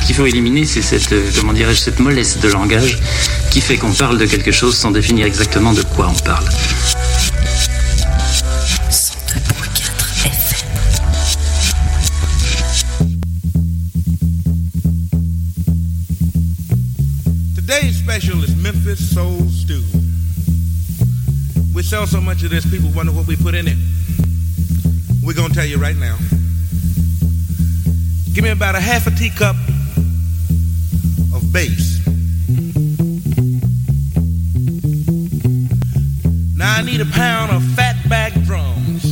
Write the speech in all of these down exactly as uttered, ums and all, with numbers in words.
qu'il faut éliminer, c'est cette, euh, comment dirais-je, cette mollesse de langage qui fait qu'on parle de quelque chose sans définir exactement de quoi on parle. Today's special is Memphis Soul Stew. We sell so much of this, people wonder what we put in it. We're going to tell you right now. Give me about a half a teacup of bass. Now I need a pound of fatback drums.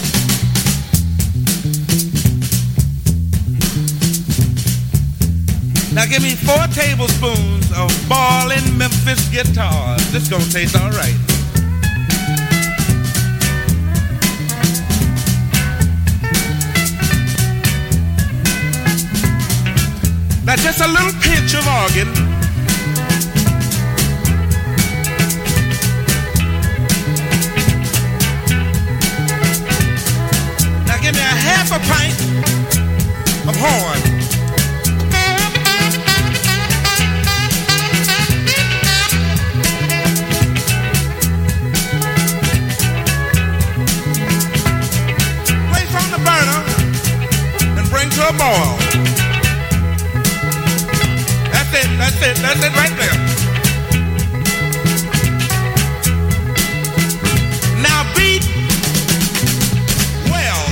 Now give me four tablespoons of ballin' Memphis guitars. This gonna taste all right. Now just a little pinch of organ. Now give me a half a pint of horn. Place on the burner and bring to a boil. That's it, that's it, that's it right there. Now beat well.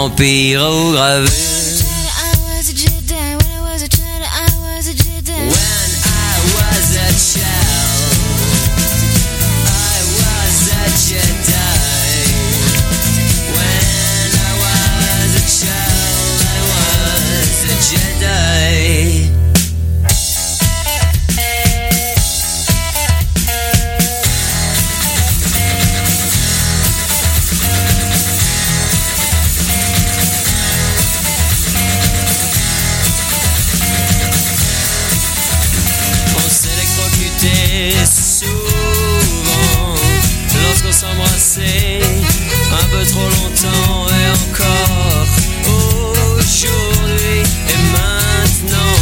en pyrogravure. Un peu trop longtemps et encore aujourd'hui et maintenant.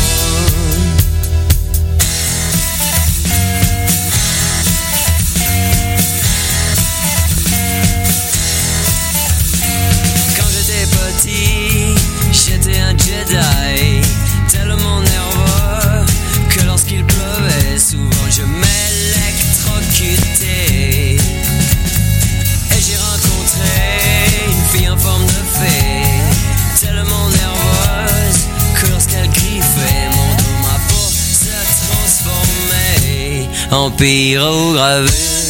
Quand j'étais petit, j'étais un Jedi, tellement nerveux que lorsqu'il pleuvait, souvent je m'électrocutais. J'ai rencontré une fille en forme de fée, tellement nerveuse que lorsqu'elle griffait mon dos, ma peau se transformait en pyrogravure.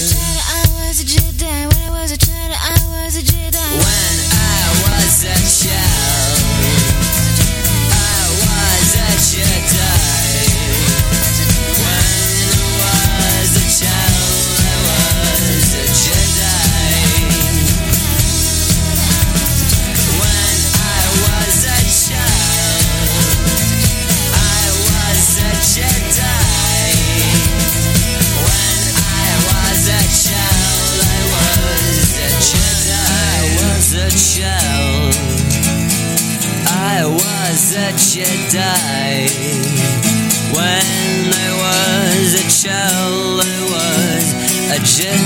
Jedi. When I was a child, I was a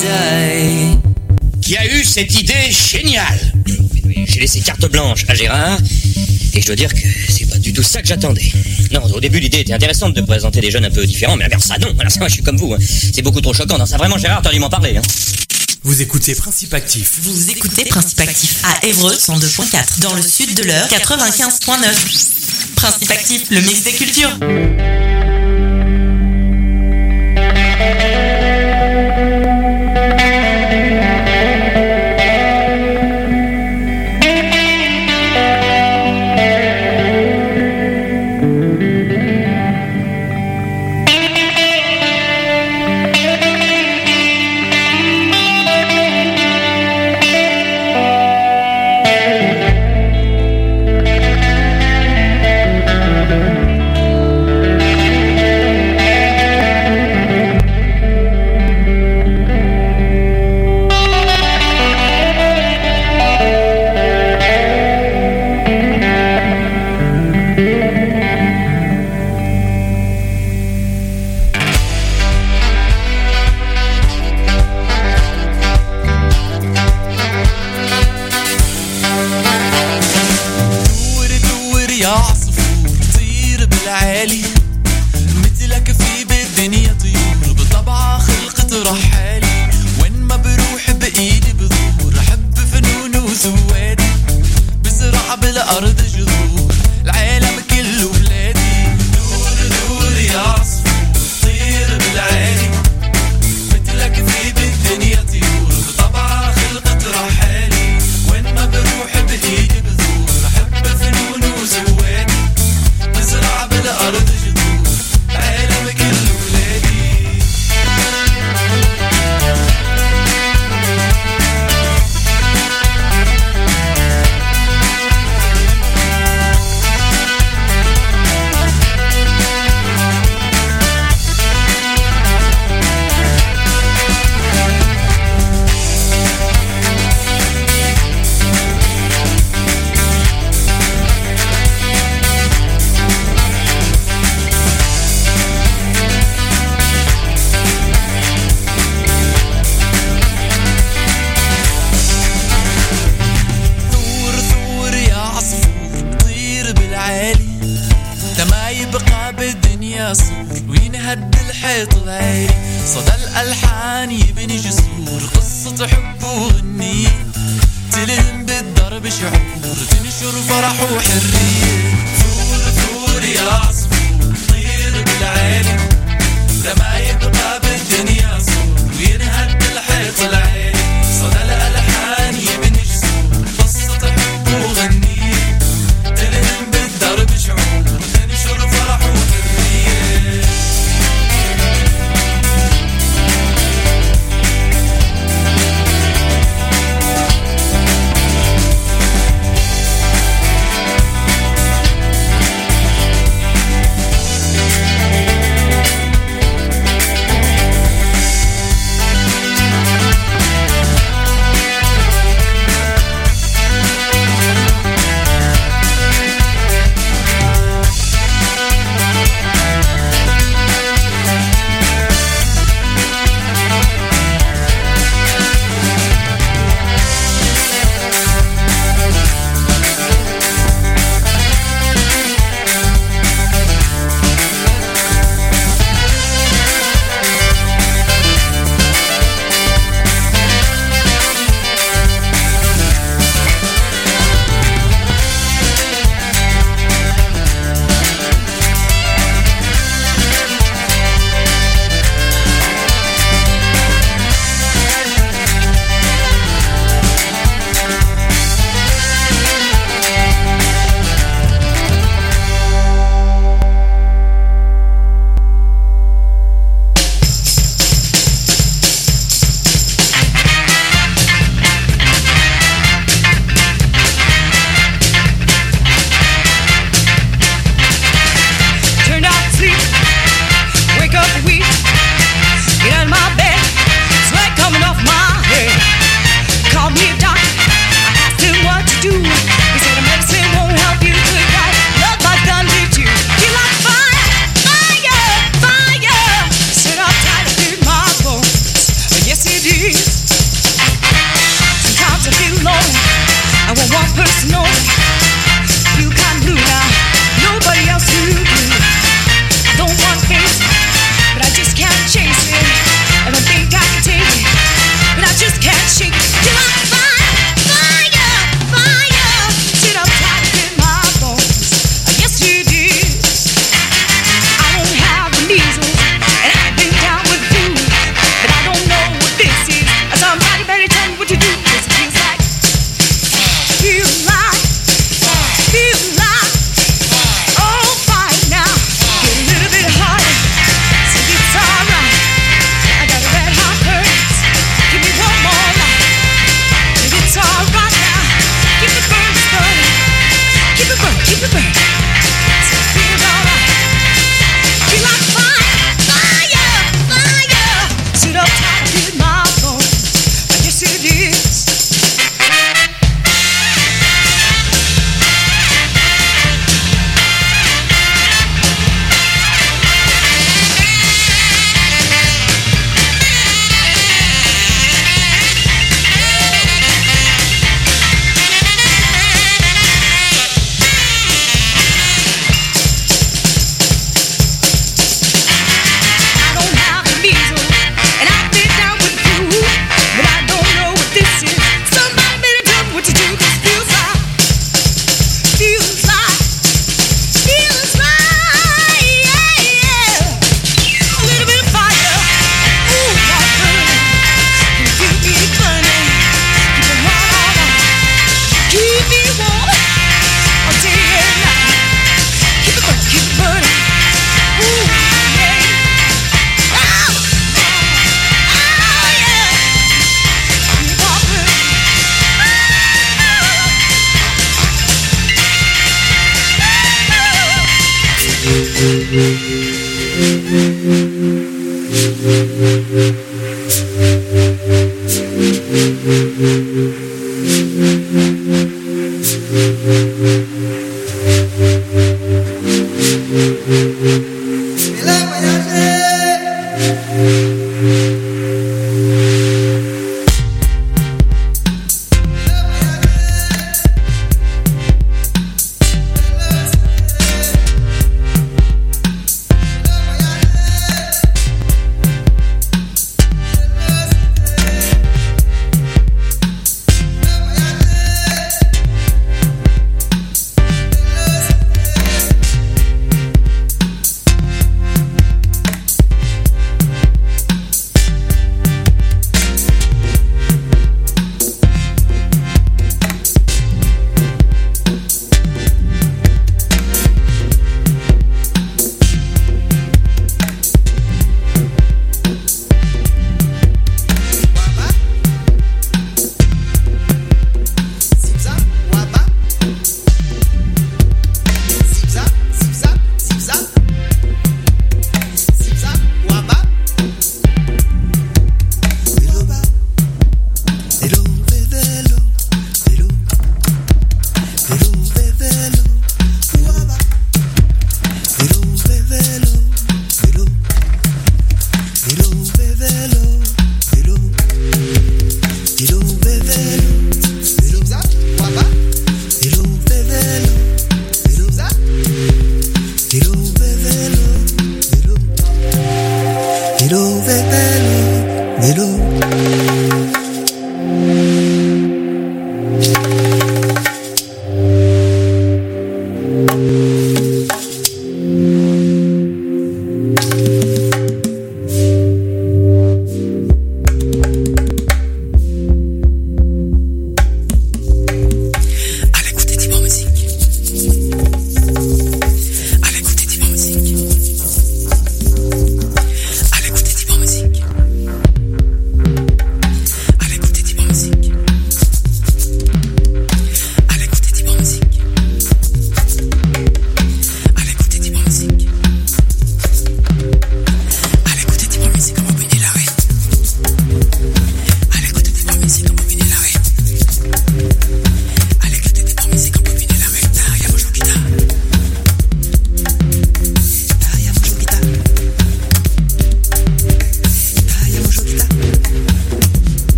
Jedi. Qui a eu cette idée géniale? J'ai laissé carte blanche à Gérard et je dois dire que c'est pas du tout ça que j'attendais. Non, au début l'idée était intéressante de présenter des jeunes un peu différents, mais alors ça non, alors ça moi je suis comme vous, hein. C'est beaucoup trop choquant. Non, ça vraiment Gérard, t'as dû m'en parler. Hein. Vous écoutez Principe Actif. Vous écoutez Principe Actif à Évreux cent deux point quatre, dans le sud de l'Eure quatre-vingt-quinze point neuf. Principe Actif, le mix des cultures. الألحان يبني جسور قصة حب وغني تلهم بالدرب ضرب شعور تنشر فرح وحرية ثور ثور يا عصفور طير بالعالي لما يبقى بالدنيا صور وينهد الحيط العالي صدى الألحان يبني جسور قصة حب وغنية تلهم بالضرب شعور تنشر فرح وحرية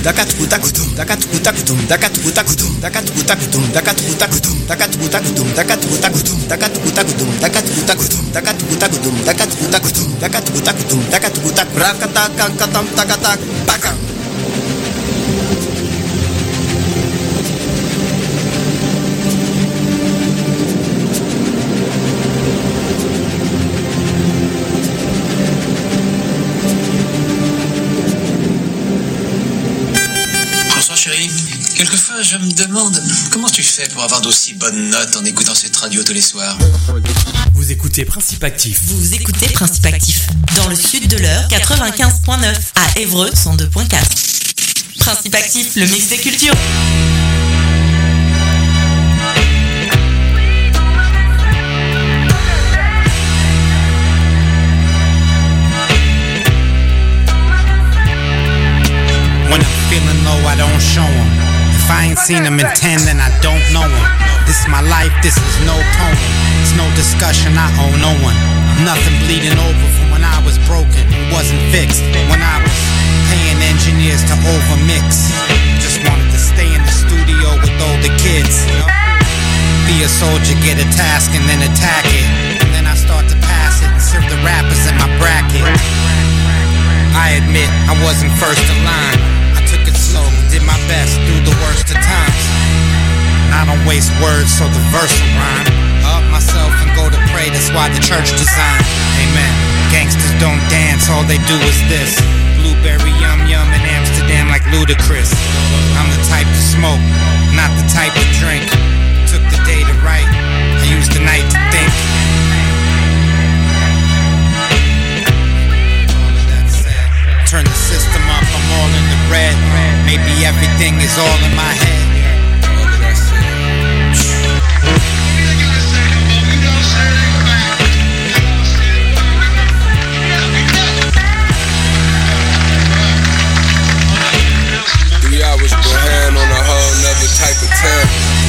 dakatukutakudum, dakatukutakudum, dakatukutakudum, dakatukutakudum, dakatukutakudum, dakatukutakudum, dakatukutakudum, dakatukutakudum, dakatukutakudum, dakatukutakudum, dakatukutakudum, dakatukutakudum, dakatukutak, rakatakan katam takatak, bakang. Quelquefois, je me demande comment tu fais pour avoir d'aussi bonnes notes en écoutant cette radio tous les soirs. Vous écoutez Principe Actif. Vous écoutez Principe Actif. Dans le sud de l'heure, quatre-vingt-quinze virgule neuf. À Évreux, cent deux virgule quatre. Principe Actif, le mix des cultures. When I'm feeling low, I don't show 'em. If I ain't seen them in ten, then I don't know them. This is my life, this is no poem. It's no discussion, I owe no one. Nothing bleeding over from when I was broken. It wasn't fixed. When I was paying engineers to overmix. Just wanted to stay in the studio with all the kids. Be a soldier, get a task, and then attack it. And then I start to pass it and serve the rappers in my bracket. I admit, I wasn't first in line. Took it slow, did my best through the worst of times. I don't waste words, so the verse will rhyme. Up myself and go to pray, that's why the church designed. Amen. Gangsters don't dance, all they do is this. Blueberry yum yum in Amsterdam like Ludacris. I'm the type to smoke, not the type to drink. Took the day to write, I used the night to think. Turn the system up, I'm all in the red. Maybe everything is all in my head. Three hours behind on a whole nother type of time.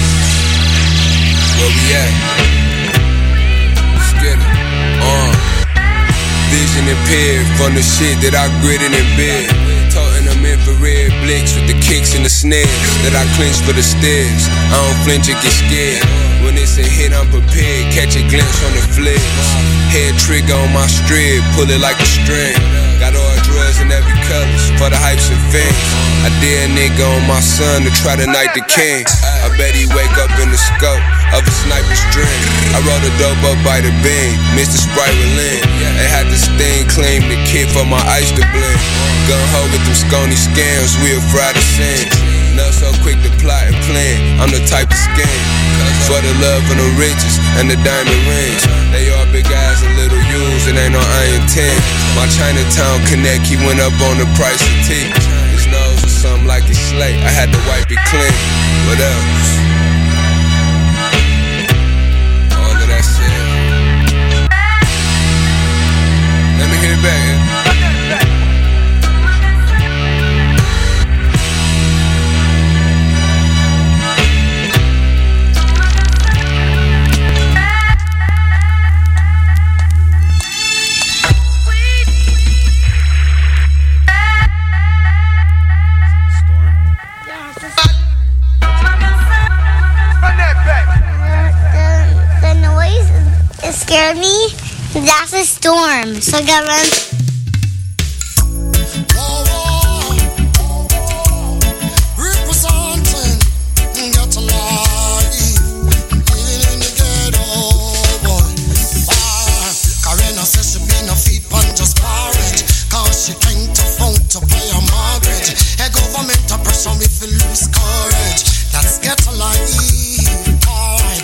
Where we at? Let's get it. Uh. Vision impaired from the shit that I gritted in bed. Toting them infrared blicks with the kicks and the snares that I clench for the stairs. I don't flinch or get scared. When it's a hit, I'm prepared. Catch a glimpse on the flares. Head trigger on my strip, pull it like a string. Got all drugs in every colors for the hypes and fans. I dare a nigga on my son to try to knight the king. I bet he wake up in the scope of a sniper's dream. I rolled a dope up by the beam, Mister Sprite Relin. They had this thing claim the kid for my ice to blend. Gun ho with them scony scams, we'll fry the sins. Not so quick to plot and plan, I'm the type to scam. For the love and the riches and the diamond rings. They all big eyes and little U's, it ain't no iron ten. My Chinatown connect, he went up on the price of tea. His nose was something like his slate, I had to wipe it clean. What else? All of that said. Let me hit it back, yeah? Scared me. That's a storm. So I got run.